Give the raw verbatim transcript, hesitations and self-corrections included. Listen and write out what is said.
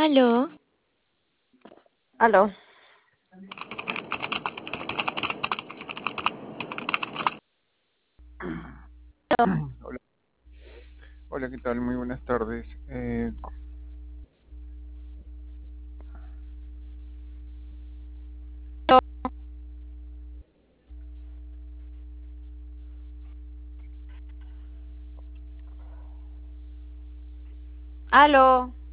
Aló, Aló. Hola, hola, ¿qué tal? Muy buenas tardes. Eh, Aló.